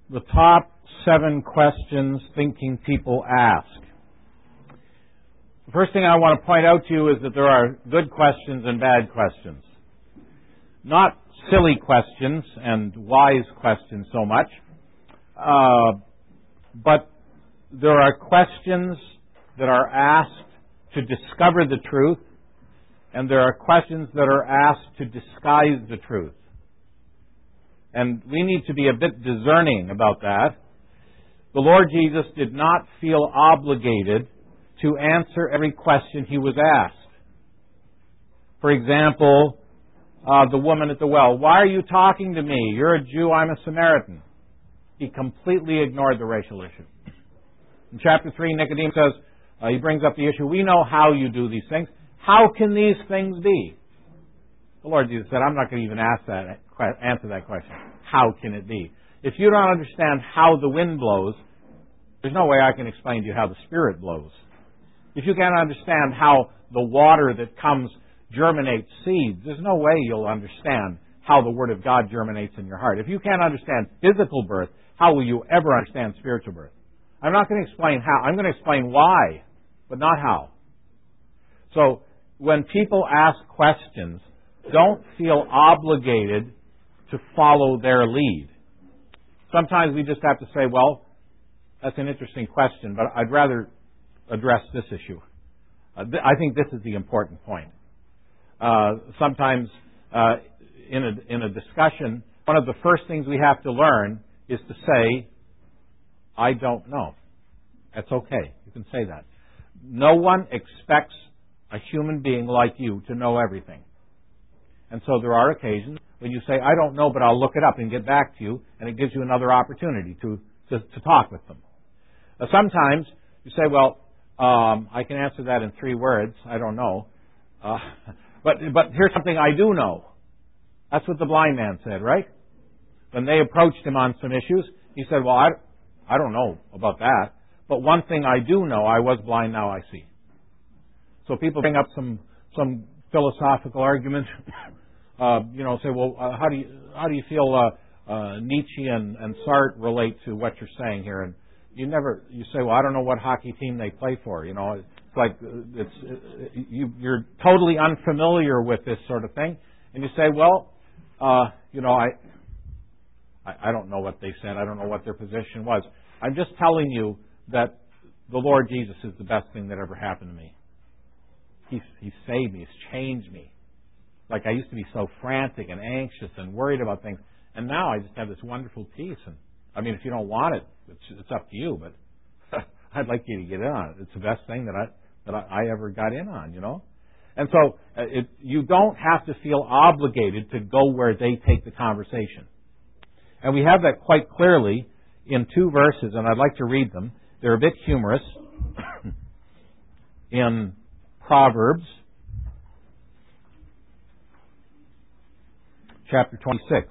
the top 7 questions thinking people ask. The first thing I want to point out to you is that there are good questions and bad questions. Not silly questions and wise questions so much, but there are questions that are asked to discover the truth, and there are questions that are asked to disguise the truth. And we need to be a bit discerning about that. The Lord Jesus did not feel obligated to answer every question he was asked. For example, the woman at the well, "Why are you talking to me? You're a Jew, I'm a Samaritan." He completely ignored the racial issue. In chapter 3, Nicodemus says, he brings up the issue, "We know how you do these things. How can these things be?" The Lord Jesus said, "I'm not going to even answer that question. How can it be? If you don't understand how the wind blows, there's no way I can explain to you how the Spirit blows. If you can't understand how the water that comes germinates seeds, there's no way you'll understand how the Word of God germinates in your heart. If you can't understand physical birth, how will you ever understand spiritual birth? I'm not going to explain how. I'm going to explain why, but not how." So when people ask questions, don't feel obligated to follow their lead. Sometimes we just have to say, "Well, that's an interesting question, but I'd rather address this issue. I think this is the important point." Sometimes in a discussion, one of the first things we have to learn is to say, "I don't know." That's okay. You can say that. No one expects a human being like you to know everything. And so there are occasions when you say, "I don't know, but I'll look it up and get back to you," and it gives you another opportunity to talk with them. Sometimes you say, "Well, I can answer that in 3 words. I don't know. But here's something I do know." That's what the blind man said, right? When they approached him on some issues, he said, "Well, I don't know about that. But one thing I do know, I was blind, now I see." So people bring up some philosophical argument, say, "Well, how do you feel Nietzsche and Sartre relate to what you're saying here?" And you say, "Well, I don't know what hockey team they play for." It's like you're totally unfamiliar with this sort of thing, and you say, "Well, I don't know what they said. I don't know what their position was. I'm just telling you that the Lord Jesus is the best thing that ever happened to me. He's saved me. He's changed me. Like I used to be so frantic and anxious and worried about things, and now I just have this wonderful peace. And I mean, if you don't want it, it's up to you. But I'd like you to get in on it. It's the best thing that I ever got in on, And so you don't have to feel obligated to go where they take the conversation. And we have that quite clearly in 2 verses, and I'd like to read them. They're a bit humorous. In Proverbs, chapter 26.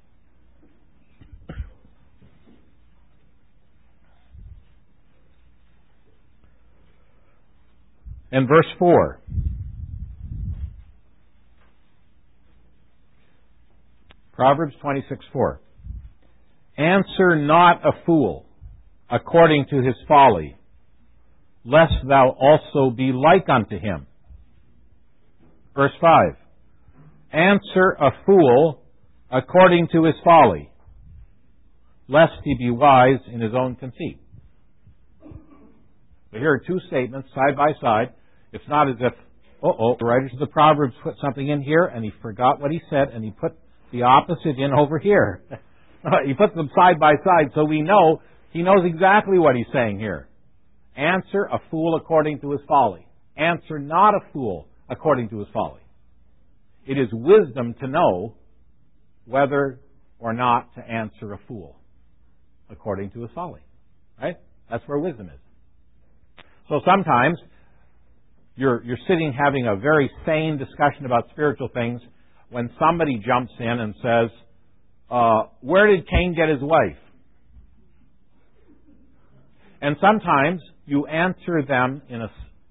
And verse 4. Proverbs 26:4. "Answer not a fool according to his folly, lest thou also be like unto him." Verse 5. "Answer a fool according to his folly, lest he be wise in his own conceit." So here are 2 statements side by side. It's not as if, the writers of the Proverbs put something in here and he forgot what he said and he put the opposite in over here. He puts them side by side so we know he knows exactly what he's saying here. Answer a fool according to his folly. Answer not a fool according to his folly. It is wisdom to know whether or not to answer a fool according to his folly. Right? That's where wisdom is. So sometimes you're sitting having a very sane discussion about spiritual things when somebody jumps in and says, "Where did Cain get his wife?" And sometimes you answer them in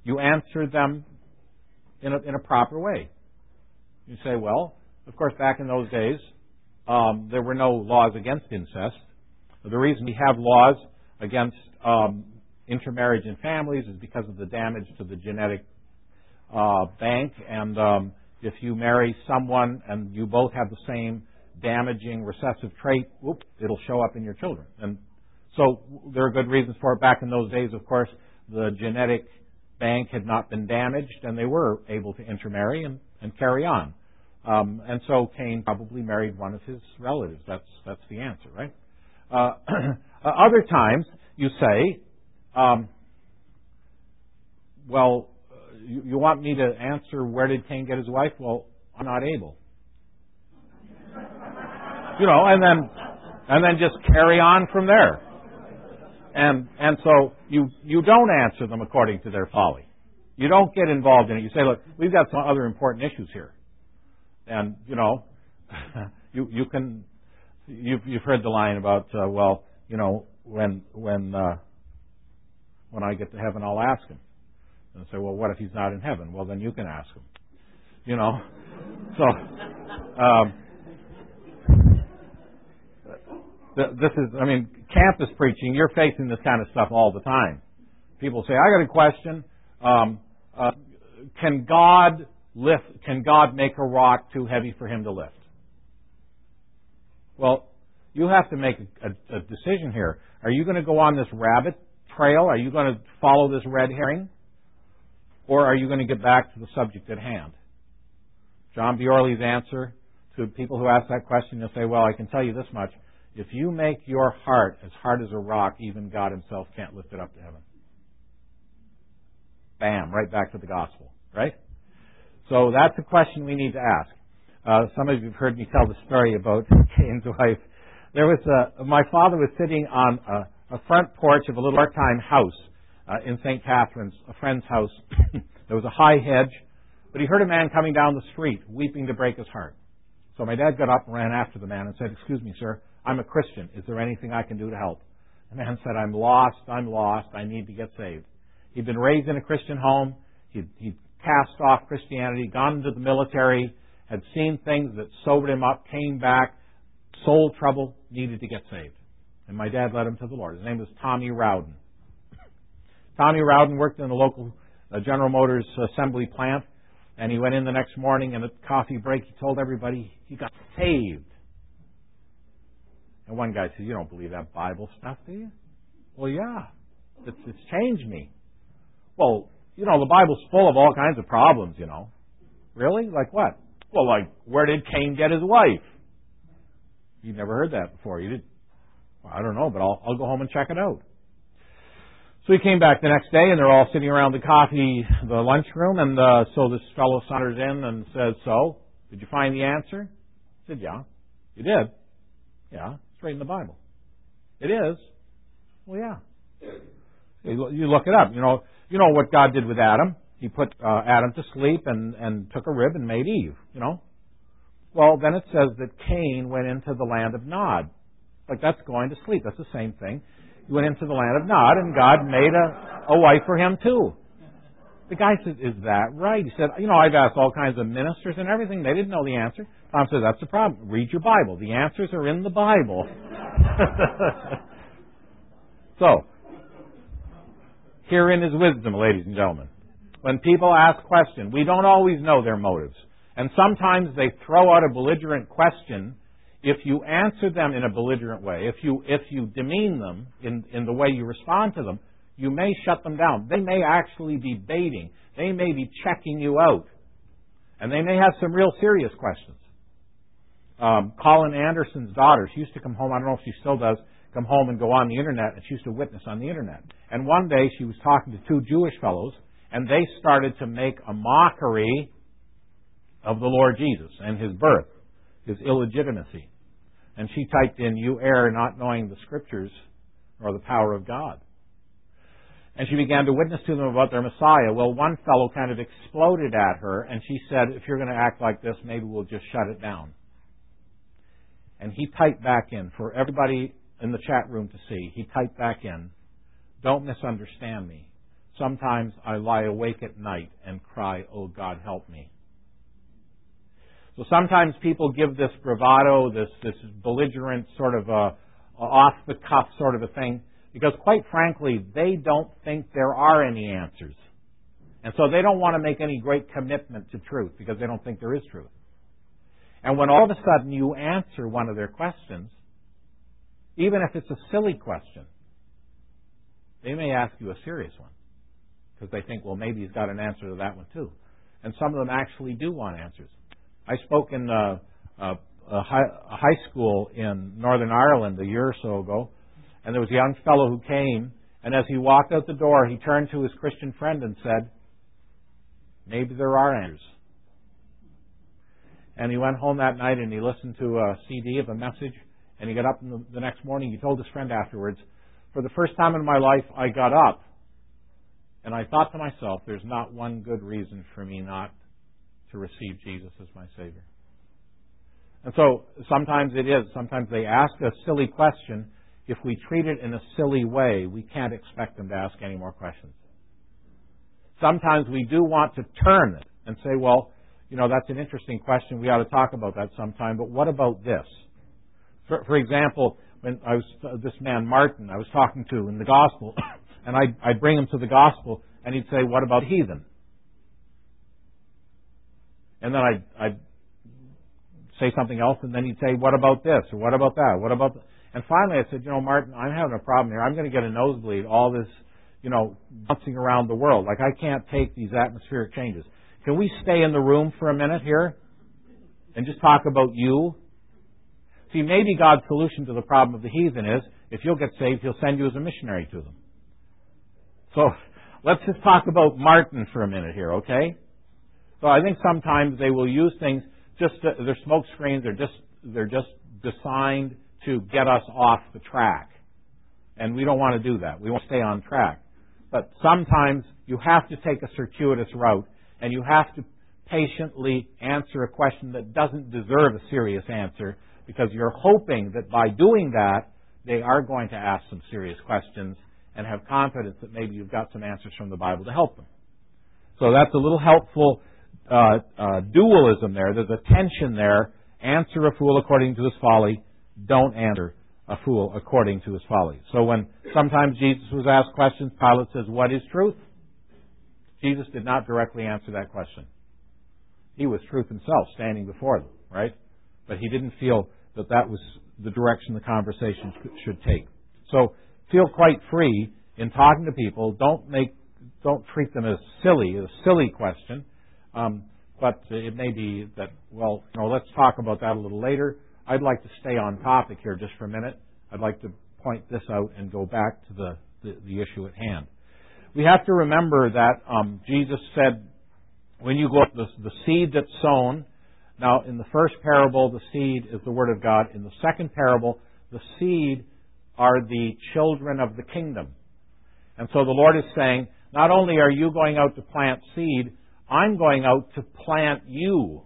a proper way. You say, "Well, of course, back in those days, there were no laws against incest, The reason we have laws against intermarriage in families is because of the damage to the genetic bank. And if you marry someone and you both have the same damaging recessive trait, it'll show up in your children. And so there are good reasons for it. Back in those days, of course, the genetic bank had not been damaged, and they were able to intermarry and carry on. And so Cain probably married one of his relatives. That's the answer, right? Other times you say, you want me to answer where did Cain get his wife? Well, I'm not able. And then just carry on from there. And so you don't answer them according to their folly. You don't get involved in it. You say, look, we've got some other important issues here. And, you've heard the line about, when I get to heaven, I'll ask him. And say, well, what if he's not in heaven? Well, then you can ask him. So, this is, campus preaching, you're facing this kind of stuff all the time. People say, I got a question. Can God make a rock too heavy for him to lift? Well, you have to make a decision here. Are you going to go on this rabbit trail? Are you going to follow this red herring? Or are you going to get back to the subject at hand? John B. Orley's answer to people who ask that question, they'll say, well, I can tell you this much. If you make your heart as hard as a rock, even God himself can't lift it up to heaven. Bam, right back to the gospel, right? So that's a question we need to ask. Some of you have heard me tell the story about Cain's wife. My father was sitting on a front porch of a little part-time house in St. Catharines, a friend's house. There was a high hedge, but he heard a man coming down the street, weeping to break his heart. So my dad got up and ran after the man and said, excuse me, sir, I'm a Christian. Is there anything I can do to help? The man said, I'm lost. I need to get saved. He'd been raised in a Christian home. He'd cast off Christianity, gone into the military, had seen things that sobered him up, came back, soul trouble, needed to get saved. And my dad led him to the Lord. His name was Tommy Rowden. Tommy Rowden worked in the local General Motors assembly plant, and he went in the next morning, and at coffee break, he told everybody he got saved. And one guy said, you don't believe that Bible stuff, do you? Well, yeah. It's changed me. Well, the Bible's full of all kinds of problems, Really? Like what? Well, like, where did Cain get his wife? You've never heard that before, you did? Well, I don't know, but I'll go home and check it out. So he came back the next day, and they're all sitting around the lunchroom, and so this fellow saunters in and says, so, did you find the answer? I said, yeah. You did? Yeah, it's right in the Bible. It is? Well, yeah. You look it up. You know what God did with Adam. He put Adam to sleep and took a rib and made Eve, Well, then it says that Cain went into the land of Nod. Like, that's going to sleep. That's the same thing. He went into the land of Nod, and God made a wife for him, too. The guy said, is that right? He said, I've asked all kinds of ministers and everything. They didn't know the answer. Tom said, that's the problem. Read your Bible. The answers are in the Bible. So, herein is wisdom, ladies and gentlemen. When people ask questions, we don't always know their motives. And sometimes they throw out a belligerent question. If you answer them in a belligerent way, if you demean them in the way you respond to them, you may shut them down. They may actually be baiting. They may be checking you out. And they may have some real serious questions. Colin Anderson's daughter, she used to come home, I don't know if she still does, come home and go on the Internet, and she used to witness on the Internet. And one day she was talking to two Jewish fellows, and they started to make a mockery of the Lord Jesus and his birth, his illegitimacy. And she typed in, you err not knowing the Scriptures or the power of God. And she began to witness to them about their Messiah. Well, one fellow kind of exploded at her, and she said, if you're going to act like this, maybe we'll just shut it down. And he typed back in, for everybody in the chat room to see, he typed back in, don't misunderstand me. Sometimes I lie awake at night and cry, oh God, help me. So sometimes people give this bravado, this belligerent sort of off-the-cuff sort of a thing, because quite frankly, they don't think there are any answers. And so they don't want to make any great commitment to truth because they don't think there is truth. And when all of a sudden you answer one of their questions, even if it's a silly question, they may ask you a serious one because they think, well, maybe he's got an answer to that one too. And some of them actually do want answers. I spoke in a high school in Northern Ireland a year or so ago, and there was a young fellow who came, and as he walked out the door, he turned to his Christian friend and said, maybe there are answers. And he went home that night and he listened to a CD of a message, and he got up the next morning. He told his friend afterwards, for the first time in my life, I got up and I thought to myself, there's not one good reason for me not to receive Jesus as my Savior. And so sometimes it is. Sometimes they ask a silly question. If we treat it in a silly way, we can't expect them to ask any more questions. Sometimes we do want to turn it and say, well, that's an interesting question. We ought to talk about that sometime. But what about this? For example, when I was this man Martin, I was talking to in the gospel, and I'd bring him to the gospel, and he'd say, "What about heathen?" And then I'd say something else, and then he'd say, "What about this?" or "What about that?" "What about?" And finally, I said, Martin, I'm having a problem here. I'm going to get a nosebleed. All this, bouncing around the world. Like, I can't take these atmospheric changes. Can we stay in the room for a minute here and just talk about you? See, maybe God's solution to the problem of the heathen is, if you'll get saved, He'll send you as a missionary to them. So let's just talk about Martin for a minute here, okay? So I think sometimes they will use things they're smoke screens. They're just designed to get us off the track, and we don't want to do that. We want to stay on track. But sometimes you have to take a circuitous route, and you have to patiently answer a question that doesn't deserve a serious answer, because you're hoping that by doing that, they are going to ask some serious questions and have confidence that maybe you've got some answers from the Bible to help them. So that's a little helpful dualism there. There's a tension there. Answer a fool according to his folly. Don't answer a fool according to his folly. So when sometimes Jesus was asked questions, Pilate says, "What is truth?" Jesus did not directly answer that question. He was truth himself standing before them, right? But he didn't feel that was the direction the conversation should take. So feel quite free in talking to people. Don't treat them as a silly question. But it may be that, let's talk about that a little later. I'd like to stay on topic here just for a minute. I'd like to point this out and go back to the issue at hand. We have to remember that Jesus said, when you go up the seed that's sown, now in the first parable, the seed is the Word of God. In the second parable, the seed are the children of the kingdom. And so the Lord is saying, not only are you going out to plant seed, I'm going out to plant you.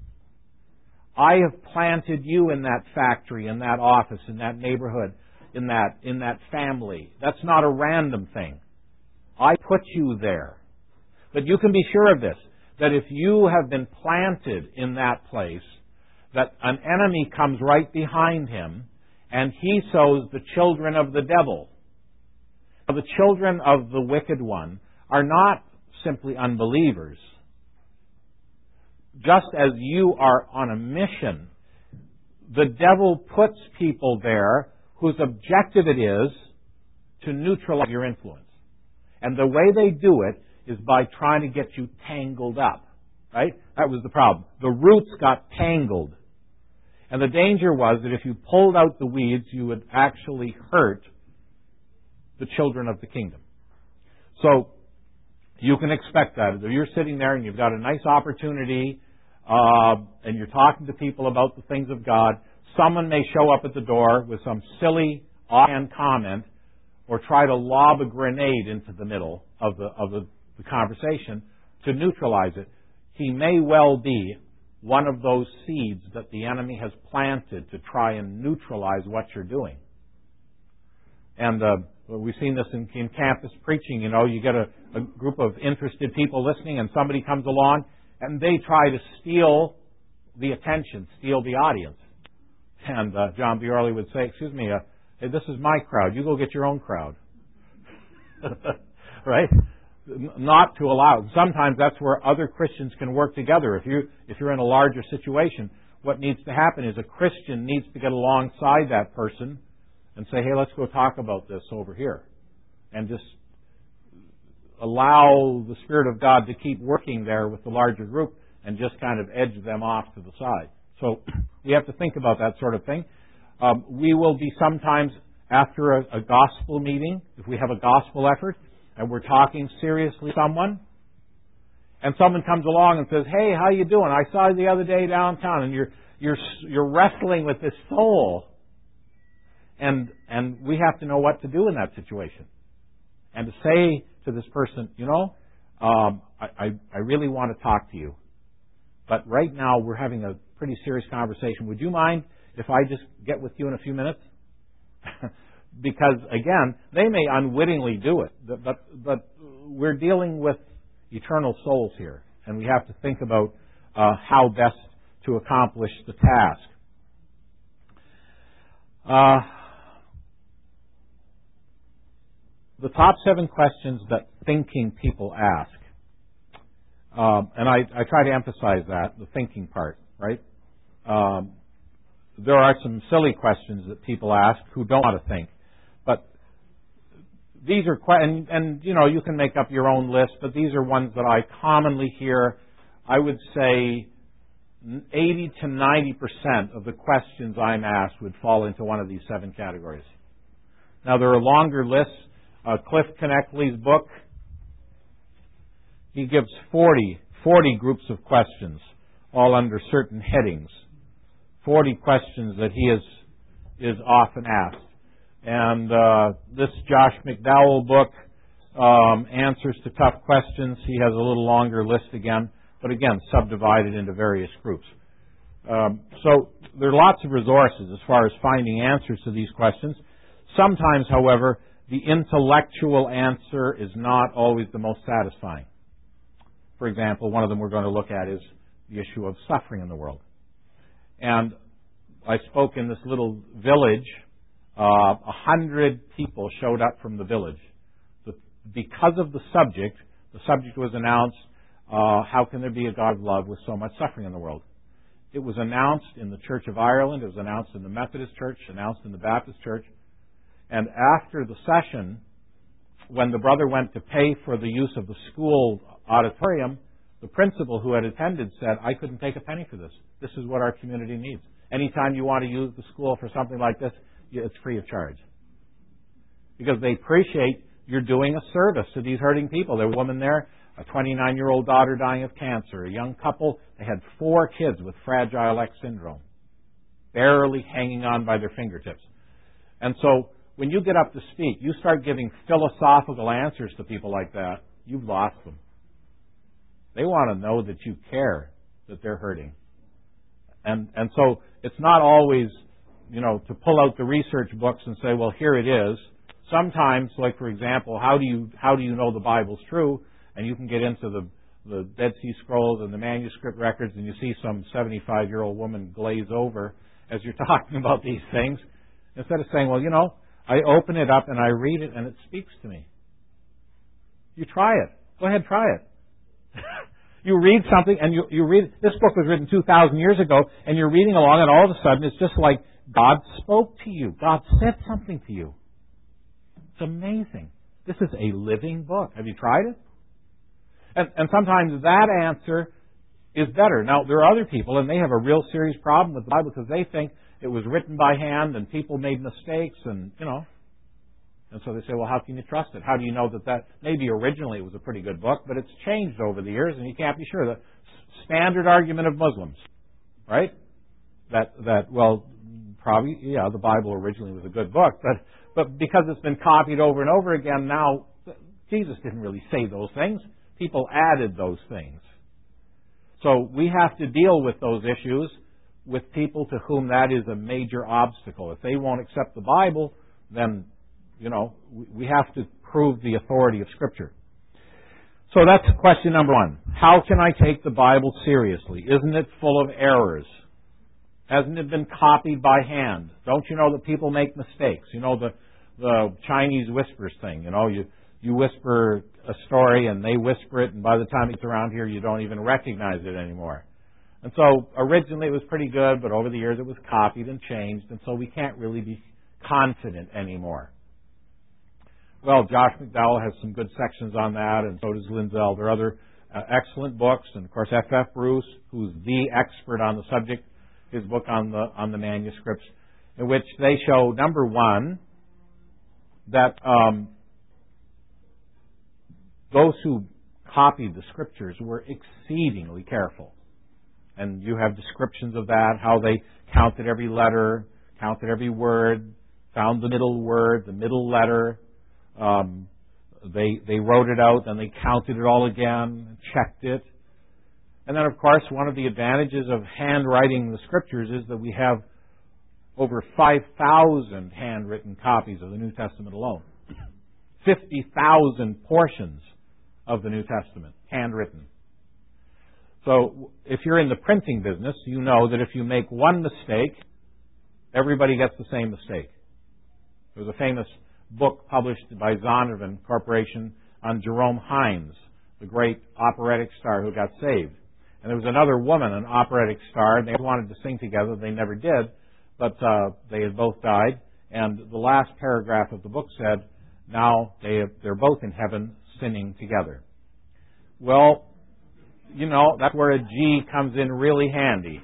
I have planted you in that factory, in that office, in that neighborhood, in that family. That's not a random thing. I put you there. But you can be sure of this, that if you have been planted in that place, that an enemy comes right behind him, and he sows the children of the devil. Now, the children of the wicked one are not simply unbelievers. Just as you are on a mission, the devil puts people there whose objective it is to neutralize your influence. And the way they do it is by trying to get you tangled up. Right? That was the problem. The roots got tangled. And the danger was that if you pulled out the weeds, you would actually hurt the children of the kingdom. So you can expect that. If you're sitting there and you've got a nice opportunity and you're talking to people about the things of God, someone may show up at the door with some silly offhand comment or try to lob a grenade into the middle of the conversation to neutralize it. He may well be one of those seeds that the enemy has planted to try and neutralize what you're doing. And we've seen this in campus preaching. You get a group of interested people listening, and somebody comes along, and they try to steal the attention, steal the audience. And John Biorley would say, excuse me, Hey, this is my crowd. You go get your own crowd. Right? Not to allow. Sometimes that's where other Christians can work together. If you're in a larger situation, what needs to happen is a Christian needs to get alongside that person and say, hey, let's go talk about this over here. And just allow the Spirit of God to keep working there with the larger group and just kind of edge them off to the side. So we have to think about that sort of thing. We will be sometimes after a gospel meeting, if we have a gospel effort, and we're talking seriously to someone, and someone comes along and says, hey, how you doing? I saw you the other day downtown, and you're wrestling with this soul. And we have to know what to do in that situation. And to say to this person, I really want to talk to you. But right now we're having a pretty serious conversation. Would you mind if I just get with you in a few minutes? Because, again, they may unwittingly do it. But we're dealing with eternal souls here. And we have to think about how best to accomplish the task. The top 7 questions that thinking people ask. And I try to emphasize that, the thinking part, right? There are some silly questions that people ask who don't want to think. But these are and you can make up your own list, but these are ones that I commonly hear. I would say 80 to 90% of the questions I'm asked would fall into one of these 7 categories. Now, there are longer lists. Cliff Connectley's book, he gives 40 groups of questions, all under certain headings. 40 questions that he is often asked. And this Josh McDowell book, Answers to Tough Questions, he has a little longer list again, but again, subdivided into various groups. So there are lots of resources as far as finding answers to these questions. Sometimes, however, the intellectual answer is not always the most satisfying. For example, one of them we're going to look at is the issue of suffering in the world. And I spoke in this little village. 100 people showed up from the village. Because of the subject was announced, how can there be a God of love with so much suffering in the world? It was announced in the Church of Ireland. It was announced in the Methodist Church, announced in the Baptist Church. And after the session, when the brother went to pay for the use of the school auditorium, the principal who had attended said, I couldn't take a penny for this. This is what our community needs. Anytime you want to use the school for something like this, it's free of charge. Because they appreciate you're doing a service to these hurting people. There was a woman there, a 29-year-old daughter dying of cancer, a young couple. They had 4 kids with Fragile X syndrome, barely hanging on by their fingertips. And so when you get up to speak, you start giving philosophical answers to people like that, you've lost them. They want to know that you care, that they're hurting. And so it's not always, to pull out the research books and say, well, here it is. Sometimes, like for example, how do you know the Bible's true? And you can get into the Dead Sea Scrolls and the manuscript records, and you see some 75-year-old woman glaze over as you're talking about these things. Instead of saying, well, I open it up and I read it and it speaks to me. You try it. Go ahead, try it. You read something and you read, this book was written 2,000 years ago, and you're reading along and all of a sudden it's just like God spoke to you. God said something to you. It's amazing. This is a living book. Have you tried it? And sometimes that answer is better. Now, there are other people, and they have a real serious problem with the Bible because they think it was written by hand and people made mistakes and And so they say, well, how can you trust it? How do you know that maybe originally it was a pretty good book, but it's changed over the years and you can't be sure. The standard argument of Muslims, right? Well, probably, yeah, the Bible originally was a good book, but because it's been copied over and over again now, Jesus didn't really say those things. People added those things. So we have to deal with those issues with people to whom that is a major obstacle. If they won't accept the Bible, then, we have to prove the authority of Scripture. So that's question number 1. How can I take the Bible seriously? Isn't it full of errors? Hasn't it been copied by hand? Don't you know that people make mistakes? You know the Chinese whispers thing. You know, you whisper a story and they whisper it, and by the time it's around here, you don't even recognize it anymore. And so originally it was pretty good, but over the years it was copied and changed, and so we can't really be confident anymore. Well, Josh McDowell has some good sections on that, and so does Lindsell. There are other excellent books, and of course F.F. Bruce, who's the expert on the subject, his book on the manuscripts, in which they show, number one, that those who copied the Scriptures were exceedingly careful. And you have descriptions of that, how they counted every letter, counted every word, found the middle word, the middle letter. They wrote it out, then they counted it all again, checked it. And then, of course, one of the advantages of handwriting the Scriptures is that we have over 5,000 handwritten copies of the New Testament alone. 50,000 portions of the New Testament, handwritten. So if you're in the printing business, you know that if you make one mistake, everybody gets the same mistake. There was a famous book published by Zondervan Corporation on Jerome Hines, the great operatic star who got saved. And there was another woman, an operatic star, and they wanted to sing together. They never did, but they had both died. And the last paragraph of the book said, now they're both in heaven singing together. Well, you know, that's where a G comes in really handy.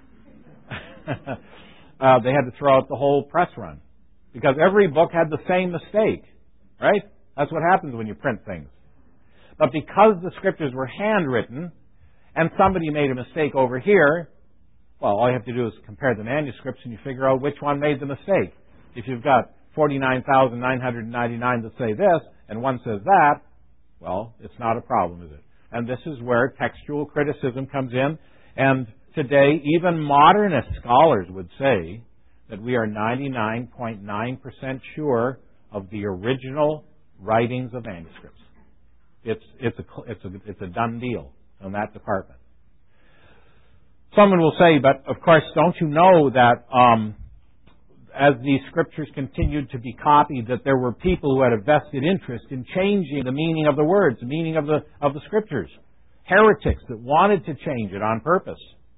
They had to throw out the whole press run because every book had the same mistake, right? That's what happens when you print things. But because the Scriptures were handwritten and somebody made a mistake over here, well, all you have to do is compare the manuscripts and you figure out which one made the mistake. If you've got 49,999 that say this and one says that, well, it's not a problem, is it? And this is where textual criticism comes in. And today, even modernist scholars would say that we are 99.9% sure of the original writings of manuscripts. It's a done deal in that department. Someone will say, but of course, don't you know that as these Scriptures continued to be copied, that there were people who had a vested interest in changing the meaning of the words, the meaning of the Scriptures. Heretics that wanted to change it on purpose.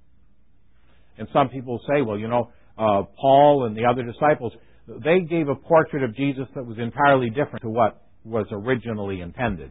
And some people say, well, you know, Paul and the other disciples, they gave a portrait of Jesus that was entirely different to what was originally intended.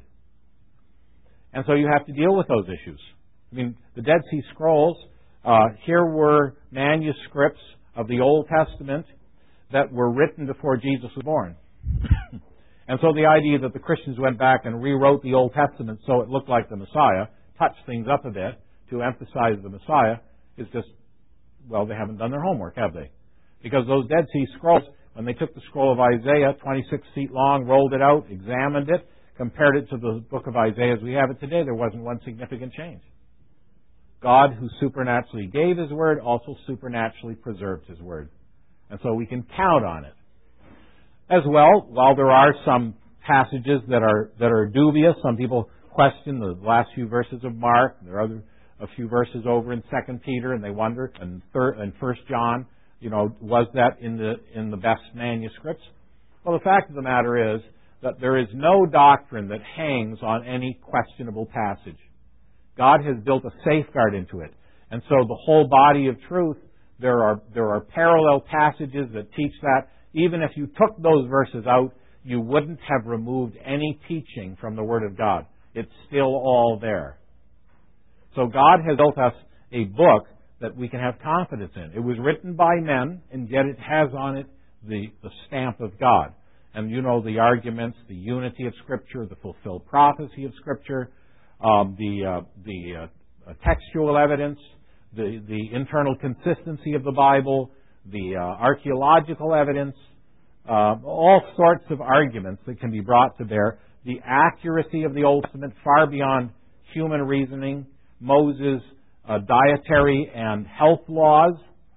And so you have to deal with those issues. I mean, the Dead Sea Scrolls, here were manuscripts of the Old Testament that were written before Jesus was born. And so the idea that the Christians went back and rewrote the Old Testament so it looked like the Messiah, touched things up a bit to emphasize the Messiah, is just, well, they haven't done their homework, have they? Because those Dead Sea Scrolls, when they took the scroll of Isaiah, 26 feet long, rolled it out, examined it, compared it to the book of Isaiah as we have it today, there wasn't one significant change. God, who supernaturally gave His Word, also supernaturally preserved His Word. And so we can count on it. As well, while there are some passages that are dubious, some people question the last few verses of Mark, there are a few verses over in 2 Peter, and they wonder, and 1 John, you know, was that in the best manuscripts? Well, the fact of the matter is that there is no doctrine that hangs on any questionable passage. God has built a safeguard into it. And so the whole body of truth, there are parallel passages that teach that. Even if you took those verses out, you wouldn't have removed any teaching from the Word of God. It's still all there. So God has built us a book that we can have confidence in. It was written by men, and yet it has on it the stamp of God. And you know the arguments, the unity of Scripture, the fulfilled prophecy of Scripture, the textual evidence, the internal consistency of the Bible, the archaeological evidence, all sorts of arguments that can be brought to bear, the accuracy of the Old Testament far beyond human reasoning, Moses' dietary and health laws.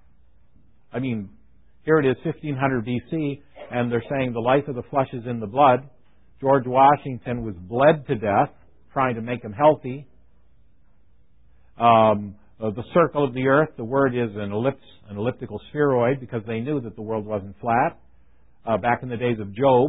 I mean, here it is, 1500 BC, and they're saying the life of the flesh is in the blood. George Washington was bled to death trying to make him healthy. the circle of the earth. The word is an ellipse, an elliptical spheroid, because they knew that the world wasn't flat back in the days of Job.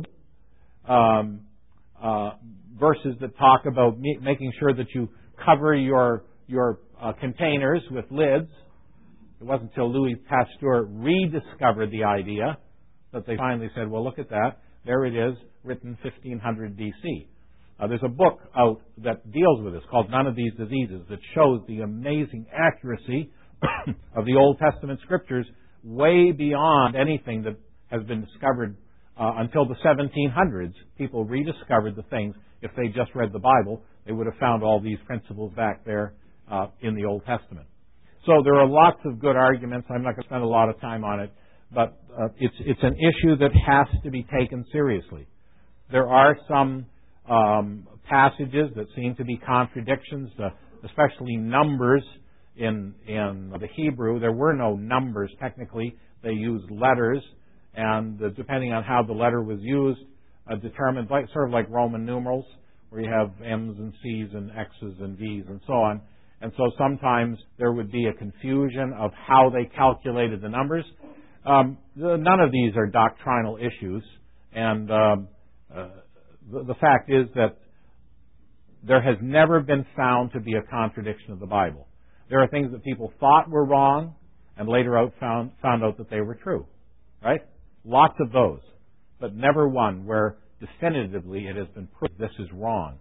Verses that talk about making sure that you cover your containers with lids. It wasn't until Louis Pasteur rediscovered the idea that they finally said, well, look at that. There it is, written 1500 BC. There's a book out that deals with this called None of These Diseases that shows the amazing accuracy of the Old Testament Scriptures way beyond anything that has been discovered until the 1700s. People rediscovered the things. If they just read the Bible, they would have found all these principles back there in the Old Testament. So there are lots of good arguments. I'm not going to spend a lot of time on it, but it's an issue that has to be taken seriously. There are some passages that seem to be contradictions, especially numbers in the Hebrew. There were no numbers technically. They used letters, and depending on how the letter was used, determined, sort of like Roman numerals, where you have M's and C's and X's and V's and so on. And so sometimes there would be a confusion of how they calculated the numbers. None of these are doctrinal issues, and the fact is that there has never been found to be a contradiction of the Bible. There are things that people thought were wrong, and later found out that they were true. Right? Lots of those, but never one where definitively it has been proved this is wrong.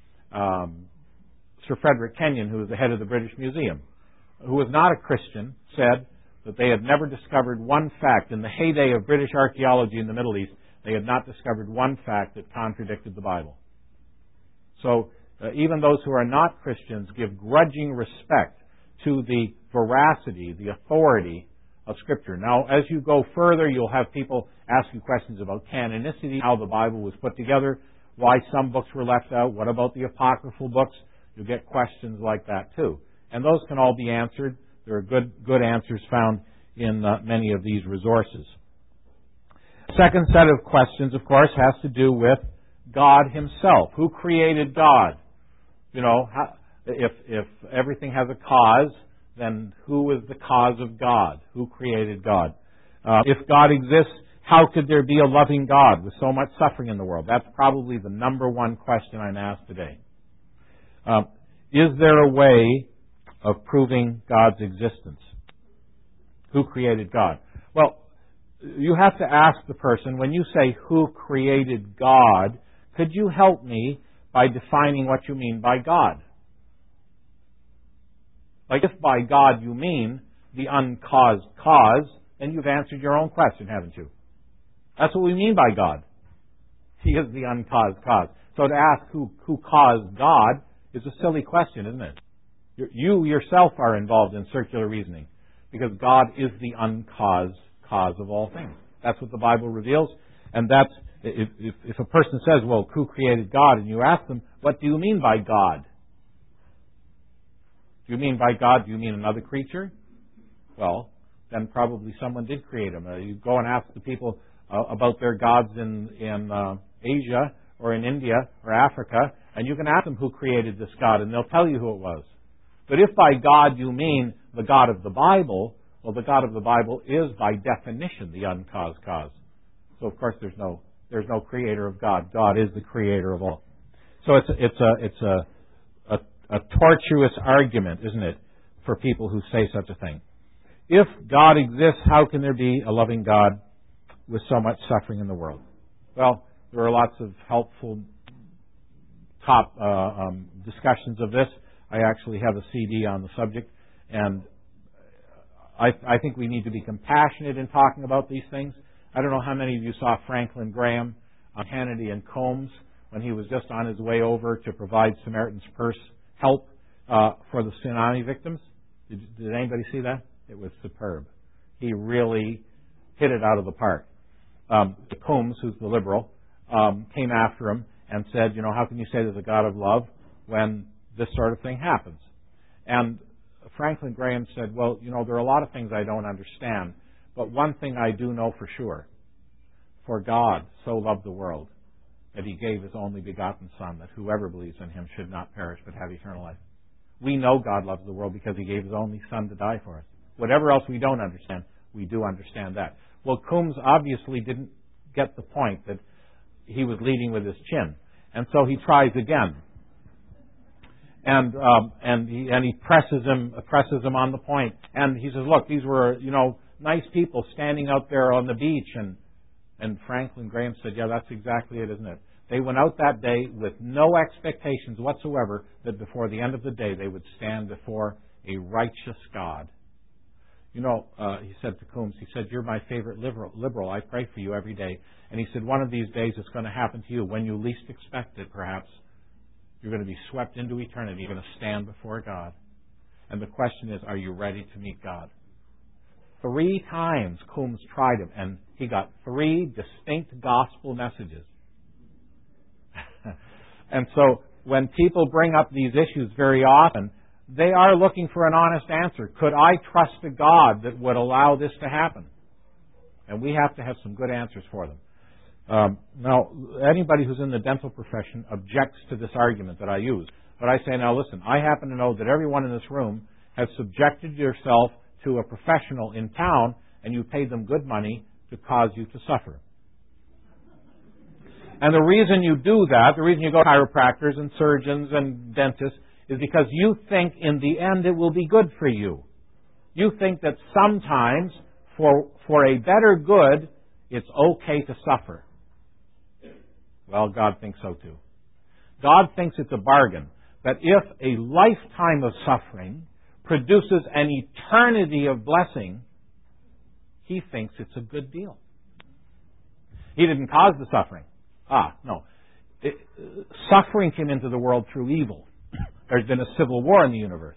Sir Frederick Kenyon, who was the head of the British Museum, who was not a Christian, said that they had never discovered one fact. In the heyday of British archaeology in the Middle East, they had not discovered one fact that contradicted the Bible. So even those who are not Christians give grudging respect to the veracity, the authority of Scripture. Now, as you go further, you'll have people ask you questions about canonicity, how the Bible was put together, why some books were left out, what about the apocryphal books? You'll get questions like that too. And those can all be answered. There are good answers found in many of these resources. Second set of questions, of course, has to do with God Himself. Who created God? You know, if everything has a cause, then who is the cause of God? Who created God? If God exists, how could there be a loving God with so much suffering in the world? That's probably the number one question I'm asked today. Is there a way of proving God's existence? Who created God? Well, you have to ask the person, when you say, who created God, could you help me by defining what you mean by God? Like if by God you mean the uncaused cause, then you've answered your own question, haven't you? That's what we mean by God. He is the uncaused cause. So to ask who caused God is a silly question, isn't it? You yourself are involved in circular reasoning because God is the uncaused cause of all things. That's what the Bible reveals. And that's, if a person says, well, who created God? And you ask them, what do you mean by God? Do you mean by God, do you mean another creature? Well, then probably someone did create him. You go and ask the people about their gods in Asia or in India or Africa, and you can ask them who created this God, and they'll tell you who it was. But if by God you mean the God of the Bible, well, the God of the Bible is by definition the uncaused cause. So of course there's no creator of God. God is the creator of all. So it's a tortuous argument, isn't it, for people who say such a thing. If God exists, how can there be a loving God with so much suffering in the world? Well, there are lots of helpful top discussions of this. I actually have a CD on the subject, and I think we need to be compassionate in talking about these things. I don't know how many of you saw Franklin Graham on Hannity and Combs when he was just on his way over to provide Samaritan's Purse help for the tsunami victims. Did anybody see that? It was superb. He really hit it out of the park. Combs, who's the liberal, came after him and said, you know, how can you say there's a God of love when this sort of thing happens? And Franklin Graham said, well, you know, there are a lot of things I don't understand, but one thing I do know for sure. For God so loved the world that He gave His only begotten Son, that whoever believes in Him should not perish but have eternal life. We know God loves the world because He gave His only Son to die for us. Whatever else we don't understand, we do understand that. Well, Coombs obviously didn't get the point that he was leading with his chin. And so he tries again. And he presses him on the point. And he says, look, these were, nice people standing out there on the beach. And Franklin Graham said, yeah, that's exactly it, isn't it? They went out that day with no expectations whatsoever that before the end of the day they would stand before a righteous God. He said to Coombs, he said, you're my favorite liberal. I pray for you every day. And he said, one of these days it's going to happen to you. When you least expect it, perhaps, you're going to be swept into eternity. You're going to stand before God. And the question is, are you ready to meet God? 3 times Coombs tried him, and he got 3 distinct gospel messages. And so when people bring up these issues very often, they are looking for an honest answer. Could I trust a God that would allow this to happen? And we have to have some good answers for them. Now, anybody who's in the dental profession objects to this argument that I use. But I say, now listen, I happen to know that everyone in this room has subjected yourself to a professional in town, and you paid them good money to cause you to suffer. And the reason you do that, the reason you go to chiropractors and surgeons and dentists, is because you think in the end it will be good for you. You think that sometimes, for a better good, it's okay to suffer. Well, God thinks so too. God thinks it's a bargain. That if a lifetime of suffering produces an eternity of blessing, He thinks it's a good deal. He didn't cause the suffering. No. Suffering came into the world through evil. There's been a civil war in the universe.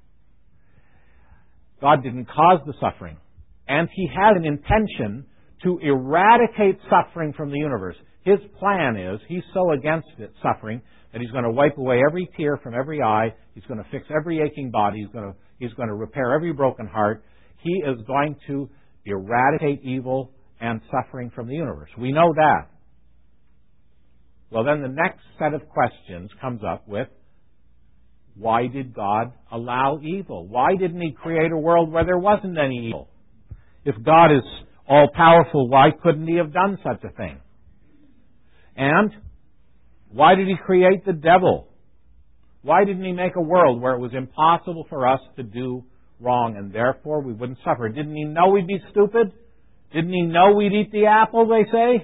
God didn't cause the suffering. And He had an intention to eradicate suffering from the universe. His plan is, He's so against suffering that He's going to wipe away every tear from every eye. He's going to fix every aching body. He's going to repair every broken heart. He is going to eradicate evil and suffering from the universe. We know that. Well, then the next set of questions comes up with, why did God allow evil? Why didn't He create a world where there wasn't any evil? If God is all-powerful, why couldn't He have done such a thing? And why did He create the devil? Why didn't He make a world where it was impossible for us to do wrong and therefore we wouldn't suffer? Didn't He know we'd be stupid? Didn't He know we'd eat the apple, they say?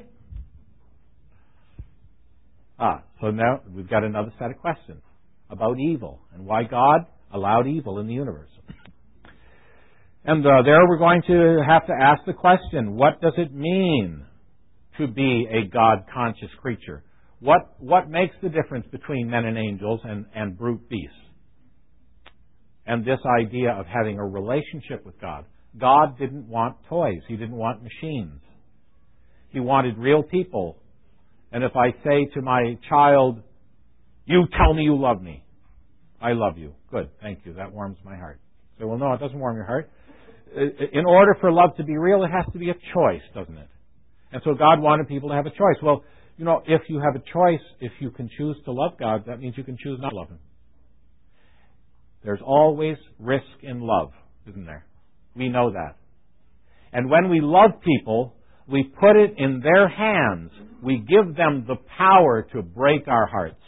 So now we've got another set of questions about evil and why God allowed evil in the universe. And there we're going to have to ask the question, what does it mean to be a God-conscious creature? What makes the difference between men and angels and brute beasts? And this idea of having a relationship with God. God didn't want toys. He didn't want machines. He wanted real people. And if I say to my child, you tell me you love me. I love you. Good, thank you. That warms my heart. So, well, no, it doesn't warm your heart. In order for love to be real, it has to be a choice, doesn't it? And so God wanted people to have a choice. Well, if you have a choice, if you can choose to love God, that means you can choose not to love Him. There's always risk in love, isn't there? We know that. And when we love people, we put it in their hands. We give them the power to break our hearts.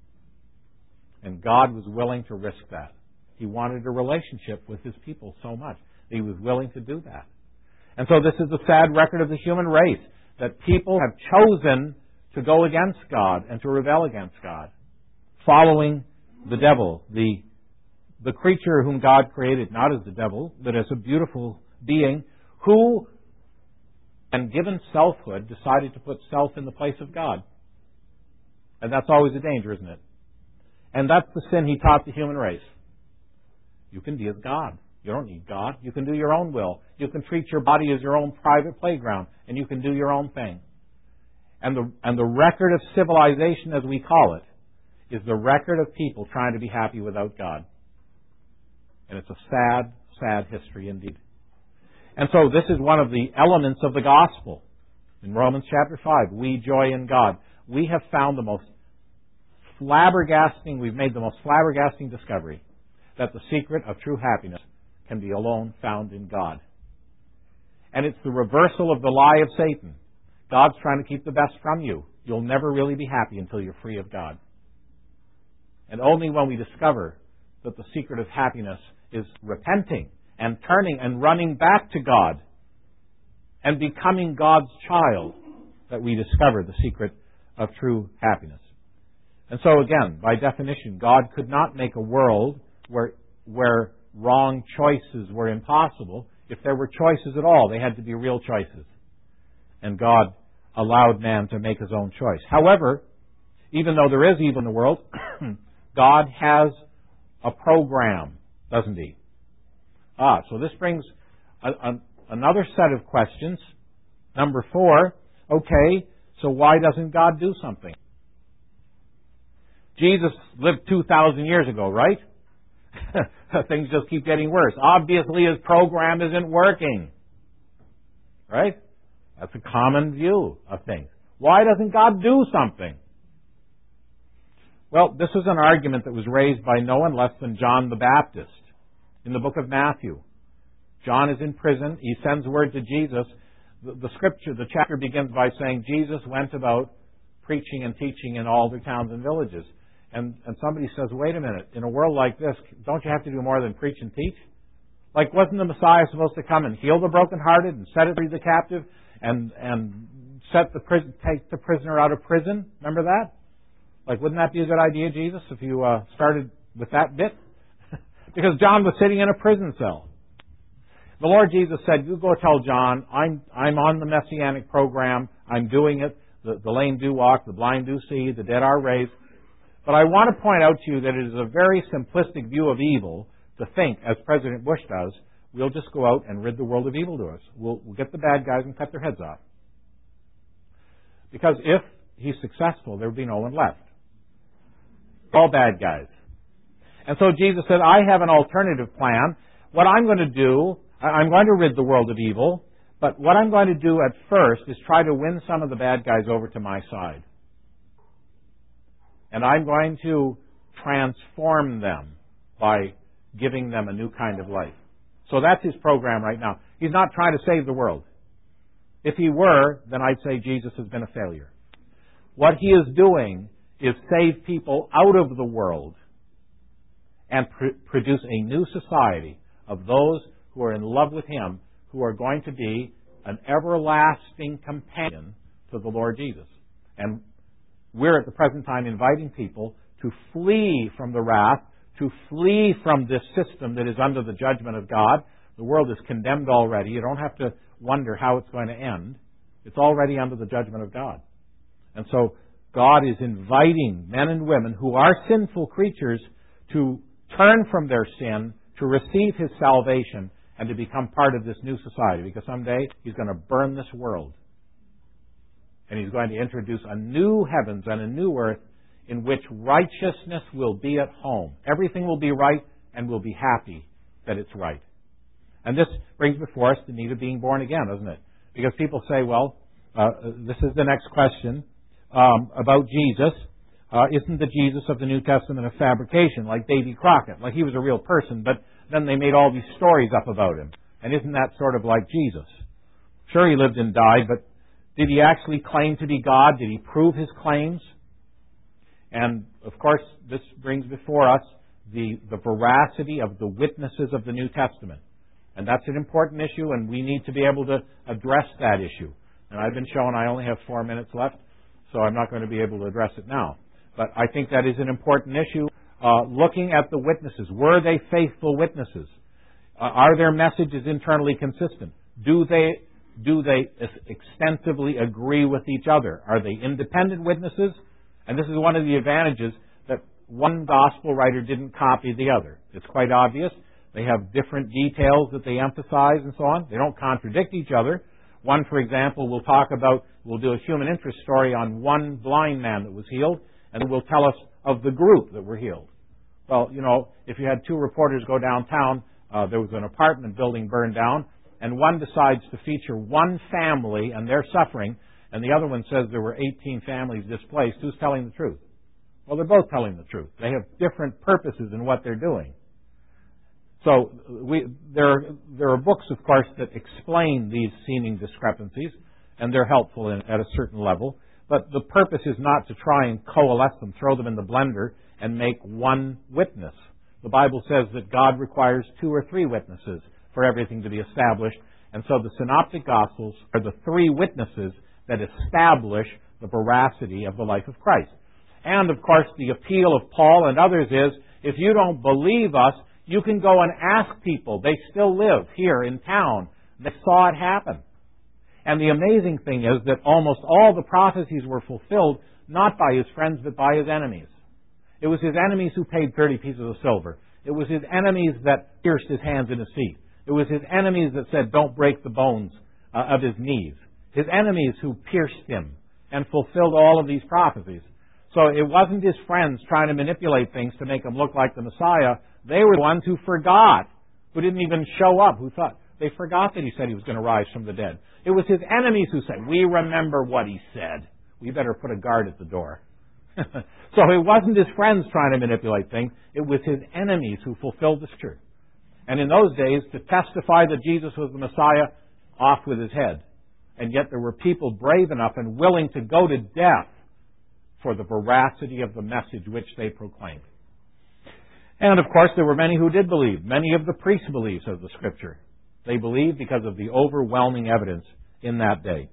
And God was willing to risk that. He wanted a relationship with His people so much that He was willing to do that. And so this is the sad record of the human race, that people have chosen to go against God and to rebel against God, following the devil, the creature whom God created not as the devil, but as a beautiful being who, and given selfhood, decided to put self in the place of God. And that's always a danger, isn't it? And that's the sin He taught the human race. You can be as God. You don't need God. You can do your own will. You can treat your body as your own private playground, and you can do your own thing. And the record of civilization, as we call it, is the record of people trying to be happy without God. And it's a sad, sad history indeed. And so this is one of the elements of the gospel. In Romans chapter 5, we joy in God. We have found we've made the most flabbergasting discovery that the secret of true happiness can be alone found in God. And it's the reversal of the lie of Satan. God's trying to keep the best from you. You'll never really be happy until you're free of God. And only when we discover that the secret of happiness is repenting and turning and running back to God and becoming God's child that we discover the secret of true happiness. And so again, by definition, God could not make a world where wrong choices were impossible. If there were choices at all, they had to be real choices. And God allowed man to make his own choice. However, even though there is evil in the world, God has a program, doesn't He? So this brings another set of questions. Number 4, okay, so why doesn't God do something? Jesus lived 2,000 years ago, right? Things just keep getting worse. Obviously, His program isn't working. Right? That's a common view of things. Why doesn't God do something? Well, this is an argument that was raised by no one less than John the Baptist in the book of Matthew. John is in prison. He sends word to Jesus. The chapter begins by saying Jesus went about preaching and teaching in all the towns and villages. And somebody says, wait a minute, in a world like this, don't you have to do more than preach and teach? Like, wasn't the Messiah supposed to come and heal the brokenhearted and set free the captive and take the prisoner out of prison? Remember that? Like, wouldn't that be a good idea, Jesus, if you started with that bit? Because John was sitting in a prison cell. The Lord Jesus said, you go tell John, I'm on the Messianic program, I'm doing it, the lame do walk, the blind do see, the dead are raised. But I want to point out to you that it is a very simplistic view of evil to think, as President Bush does, we'll just go out and rid the world of evildoers. We'll get the bad guys and cut their heads off. Because if he's successful, there will be no one left. All bad guys. And so Jesus said, I have an alternative plan. What I'm going to do, I'm going to rid the world of evil, but what I'm going to do at first is try to win some of the bad guys over to my side. And I'm going to transform them by giving them a new kind of life. So that's His program right now. He's not trying to save the world. If He were, then I'd say Jesus has been a failure. What He is doing is save people out of the world and produce a new society of those who are in love with Him, who are going to be an everlasting companion to the Lord Jesus. And we're at the present time inviting people to flee from the wrath, to flee from this system that is under the judgment of God. The world is condemned already. You don't have to wonder how it's going to end. It's already under the judgment of God. And so God is inviting men and women who are sinful creatures to turn from their sin, to receive His salvation, and to become part of this new society. Because someday He's going to burn this world. And He's going to introduce a new heavens and a new earth in which righteousness will be at home. Everything will be right, and we'll be happy that it's right. And this brings before us the need of being born again, doesn't it? Because people say, well, this is the next question about Jesus. Isn't the Jesus of the New Testament a fabrication, like Davy Crockett? Like he was a real person, but then they made all these stories up about him. And isn't that sort of like Jesus? Sure, He lived and died, but did He actually claim to be God? Did He prove His claims? And, of course, this brings before us the veracity of the witnesses of the New Testament. And that's an important issue, and we need to be able to address that issue. And I've been shown I only have 4 minutes left, so I'm not going to be able to address it now. But I think that is an important issue. Looking at the witnesses. Were they faithful witnesses? Are their messages internally consistent? Do they extensively agree with each other? Are they independent witnesses? And this is one of the advantages that one gospel writer didn't copy the other. It's quite obvious. They have different details that they emphasize and so on. They don't contradict each other. One, for example, we'll do a human interest story on one blind man that was healed, and it will tell us of the group that were healed. Well, if you had 2 reporters go downtown, there was an apartment building burned down, and one decides to feature one family and their suffering, and the other one says there were 18 families displaced. Who's telling the truth? Well, they're both telling the truth. They have different purposes in what they're doing. So there are books, of course, that explain these seeming discrepancies, and they're helpful at a certain level. But the purpose is not to try and coalesce them, throw them in the blender, and make one witness. The Bible says that God requires 2 or 3 witnesses for everything to be established. And so the Synoptic Gospels are the 3 witnesses that establish the veracity of the life of Christ. And, of course, the appeal of Paul and others is, if you don't believe us, you can go and ask people. They still live here in town. They saw it happen. And the amazing thing is that almost all the prophecies were fulfilled not by his friends but by his enemies. It was his enemies who paid 30 pieces of silver. It was his enemies that pierced his hands in his feet. It was his enemies that said, don't break the bones of his knees. His enemies who pierced him and fulfilled all of these prophecies. So it wasn't his friends trying to manipulate things to make him look like the Messiah. They were the ones who forgot, who didn't even show up, who thought they forgot that he said he was going to rise from the dead. It was his enemies who said, we remember what he said. We better put a guard at the door. So it wasn't his friends trying to manipulate things. It was his enemies who fulfilled the truth. And in those days, to testify that Jesus was the Messiah, off with his head. And yet there were people brave enough and willing to go to death for the veracity of the message which they proclaimed. And of course, there were many who did believe. Many of the priests believed, says the Scripture. They believed because of the overwhelming evidence in that day.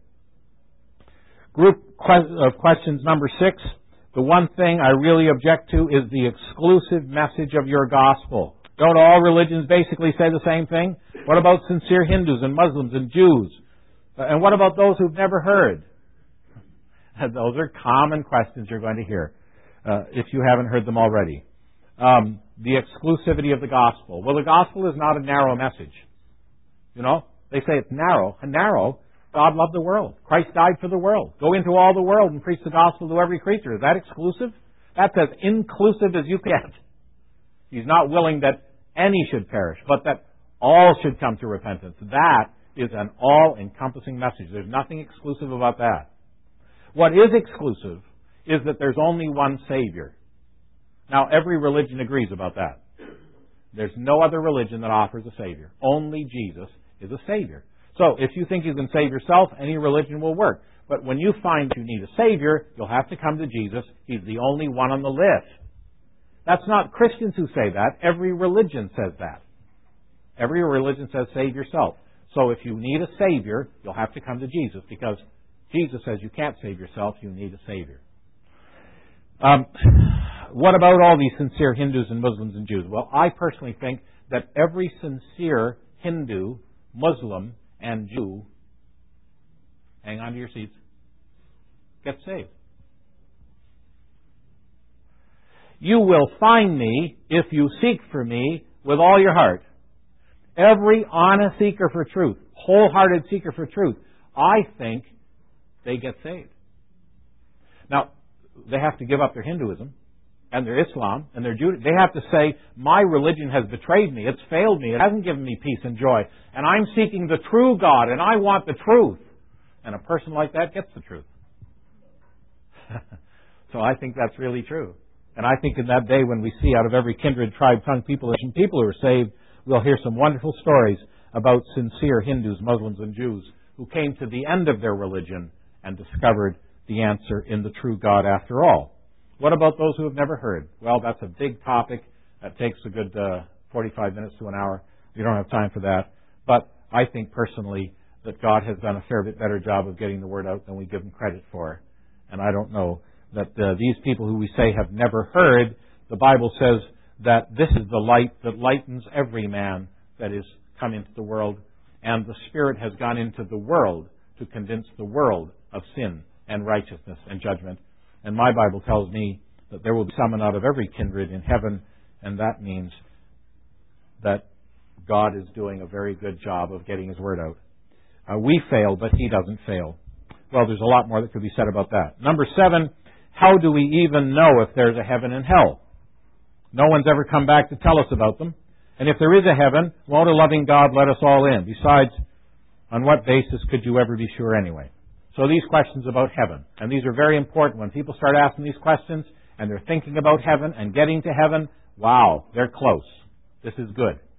Group of questions number 6. The one thing I really object to is the exclusive message of your gospel. Don't all religions basically say the same thing? What about sincere Hindus and Muslims and Jews? And what about those who've never heard? Those are common questions you're going to hear if you haven't heard them already. The exclusivity of the gospel. Well, the gospel is not a narrow message. You know, they say it's narrow. And narrow, God loved the world. Christ died for the world. Go into all the world and preach the gospel to every creature. Is that exclusive? That's as inclusive as you get. He's not willing that any should perish, but that all should come to repentance. That is an all-encompassing message. There's nothing exclusive about that. What is exclusive is that there's only one Savior. Now, every religion agrees about that. There's no other religion that offers a Savior. Only Jesus is a Savior. So, if you think you can save yourself, any religion will work. But when you find you need a Savior, you'll have to come to Jesus. He's the only one on the list. That's not Christians who say that. Every religion says that. Every religion says save yourself. So if you need a Savior, you'll have to come to Jesus because Jesus says you can't save yourself, you need a Savior. What about all these sincere Hindus and Muslims and Jews? Well, I personally think that every sincere Hindu, Muslim, and Jew, hang on to your seats, gets saved. You will find me if you seek for me with all your heart. Every honest seeker for truth, wholehearted seeker for truth, I think they get saved. Now, they have to give up their Hinduism and their Islam and their Judaism. They have to say, my religion has betrayed me. It's failed me. It hasn't given me peace and joy. And I'm seeking the true God, and I want the truth. And a person like that gets the truth. So I think that's really true. And I think in that day when we see out of every kindred, tribe, tongue, people who are saved, we'll hear some wonderful stories about sincere Hindus, Muslims, and Jews who came to the end of their religion and discovered the answer in the true God after all. What about those who have never heard? Well, that's a big topic. That takes a good 45 minutes to an hour. We don't have time for that. But I think personally that God has done a fair bit better job of getting the word out than we give him credit for. And I don't know that these people who we say have never heard, the Bible says that this is the light that lightens every man that is come into the world, and the Spirit has gone into the world to convince the world of sin and righteousness and judgment. And my Bible tells me that there will be someone out of every kindred in heaven, and that means that God is doing a very good job of getting his word out. We fail, but he doesn't fail. Well, there's a lot more that could be said about that. Number 7, how do we even know if there's a heaven and hell? No one's ever come back to tell us about them. And if there is a heaven, won't a loving God let us all in? Besides, on what basis could you ever be sure anyway? So these questions about heaven, and these are very important. When people start asking these questions and they're thinking about heaven and getting to heaven, wow, they're close. This is good.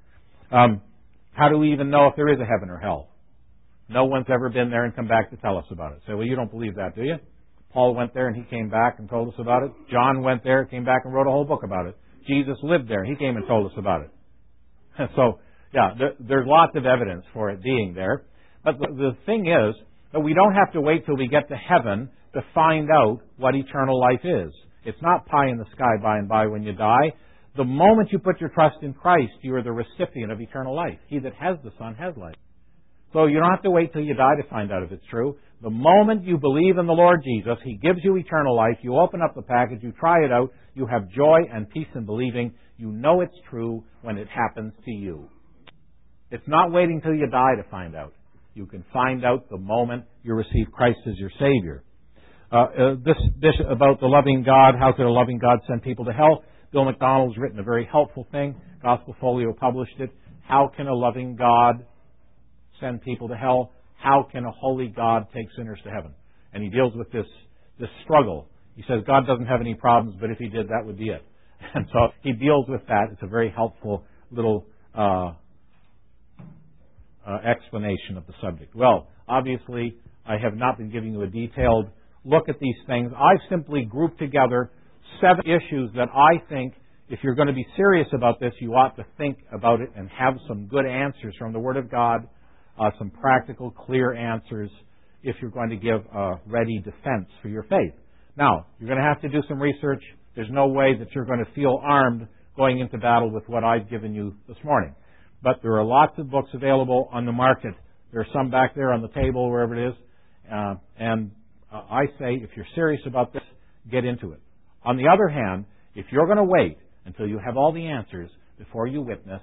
How do we even know if there is a heaven or hell? No one's ever been there and come back to tell us about it. So, well, you don't believe that, do you? Paul went there and he came back and told us about it. John went there, came back and wrote a whole book about it. Jesus lived there. He came and told us about it. So, yeah, there's lots of evidence for it being there. But the thing is that we don't have to wait till we get to heaven to find out what eternal life is. It's not pie in the sky by and by when you die. The moment you put your trust in Christ, you are the recipient of eternal life. He that has the Son has life. So you don't have to wait till you die to find out if it's true. The moment you believe in the Lord Jesus, He gives you eternal life. You open up the package, you try it out, you have joy and peace in believing. You know it's true when it happens to you. It's not waiting till you die to find out. You can find out the moment you receive Christ as your Savior. This about the loving God, how could a loving God send people to hell? Bill McDonald's written a very helpful thing. Gospel Folio published it. How can a loving God send people to hell? How can a holy God take sinners to heaven? And he deals with this struggle. He says God doesn't have any problems, but if He did, that would be it. And so he deals with that. It's a very helpful little explanation of the subject. Well, obviously, I have not been giving you a detailed look at these things. I've simply grouped together 7 issues that I think, if you're going to be serious about this, you ought to think about it and have some good answers from the Word of God, some practical, clear answers if you're going to give a ready defense for your faith. Now, you're going to have to do some research. There's no way that you're going to feel armed going into battle with what I've given you this morning. But there are lots of books available on the market. There are some back there on the table, wherever it is. And I say, if you're serious about this, get into it. On the other hand, if you're going to wait until you have all the answers before you witness,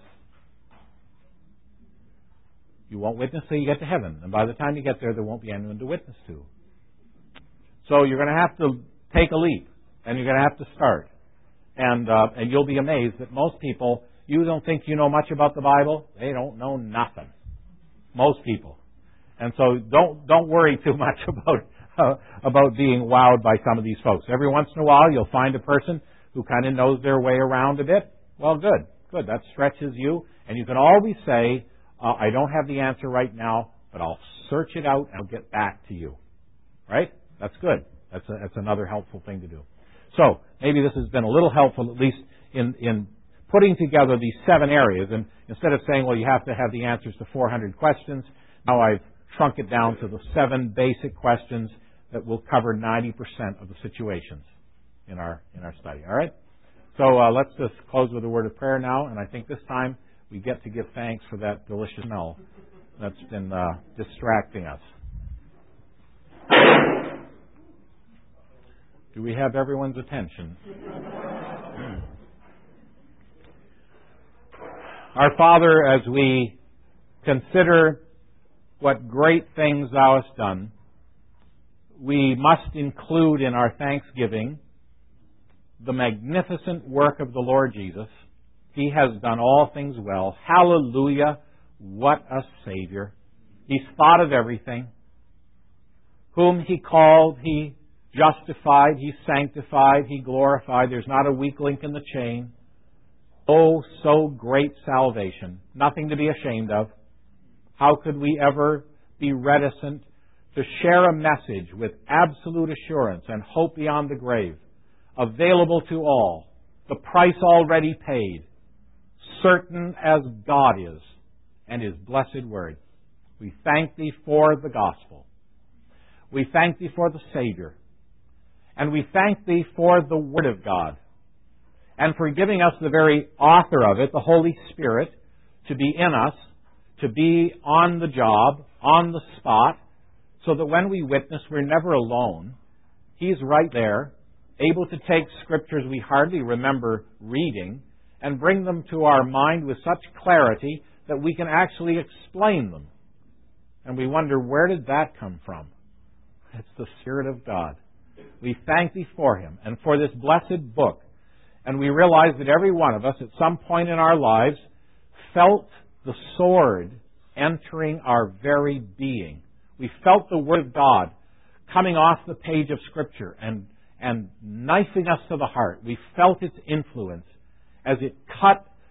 you won't witness till you get to heaven. And by the time you get there won't be anyone to witness to. So you're going to have to take a leap, and you're going to have to start. And you'll be amazed that most people, you don't think you know much about the Bible? They don't know nothing. Most people. And so don't worry too much about being wowed by some of these folks. Every once in a while, you'll find a person who kind of knows their way around a bit. Well, good. That stretches you. And you can always say, I don't have the answer right now, but I'll search it out and I'll get back to you. Right? That's good. That's another helpful thing to do. So, maybe this has been a little helpful, at least in putting together these 7 areas. And instead of saying, well, you have to have the answers to 400 questions, now I've shrunk it down to the 7 basic questions that will cover 90% of the situations in our study. All right? So let's just close with a word of prayer now. And I think this time we get to give thanks for that delicious smell that's been distracting us. Do we have everyone's attention? Our Father, as we consider what great things Thou hast done, we must include in our thanksgiving the magnificent work of the Lord Jesus. He has done all things well. Hallelujah! What a Savior. He's thought of everything. Whom He called, He justified, He sanctified, He glorified. There's not a weak link in the chain. Oh, so great salvation. Nothing to be ashamed of. How could we ever be reticent to share a message with absolute assurance and hope beyond the grave, available to all, the price already paid, certain as God is and His blessed word? We thank Thee for the gospel. We thank Thee for the Savior. And we thank Thee for the Word of God, and for giving us the very author of it, the Holy Spirit, to be in us, to be on the job, on the spot, so that when we witness, we're never alone. He's right there, able to take scriptures we hardly remember reading and bring them to our mind with such clarity that we can actually explain them. And we wonder, where did that come from? It's the Spirit of God. We thank Thee for Him and for this blessed book. And we realize that every one of us at some point in our lives felt the sword entering our very being. We felt the Word of God coming off the page of Scripture and knifing us to the heart. We felt its influence as it cut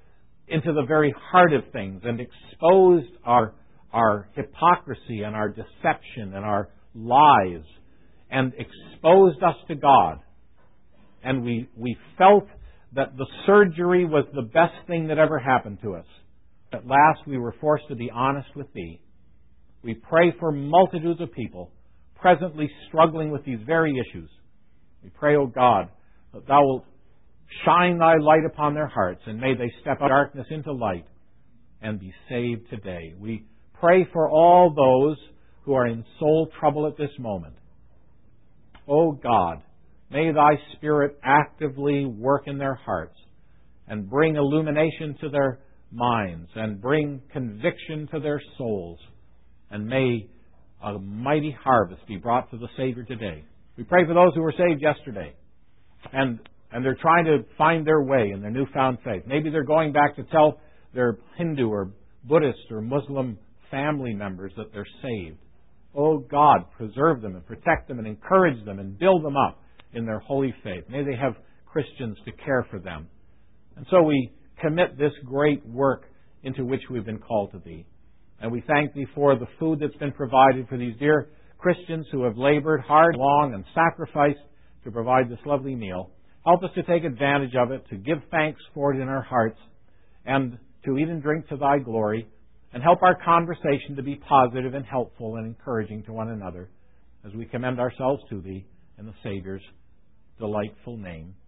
into the very heart of things and exposed our hypocrisy and our deception and our lies and exposed us to God. And we felt that the surgery was the best thing that ever happened to us. At last we were forced to be honest with Thee. We pray for multitudes of people presently struggling with these very issues. We pray, O God, that Thou wilt shine Thy light upon their hearts, and may they step out of darkness into light and be saved today. We pray for all those who are in soul trouble at this moment. O God, may Thy Spirit actively work in their hearts and bring illumination to their minds and bring conviction to their souls. And may a mighty harvest be brought to the Savior today. We pray for those who were saved yesterday and they're trying to find their way in their newfound faith. Maybe they're going back to tell their Hindu or Buddhist or Muslim family members that they're saved. Oh God, preserve them and protect them and encourage them and build them up in their holy faith. May they have Christians to care for them. And so we commit this great work into which we've been called to Thee. And we thank Thee for the food that's been provided for these dear Christians who have labored hard, long, and sacrificed to provide this lovely meal. Help us to take advantage of it, to give thanks for it in our hearts, and to eat and drink to Thy glory, and help our conversation to be positive and helpful and encouraging to one another as we commend ourselves to Thee in the Savior's delightful name.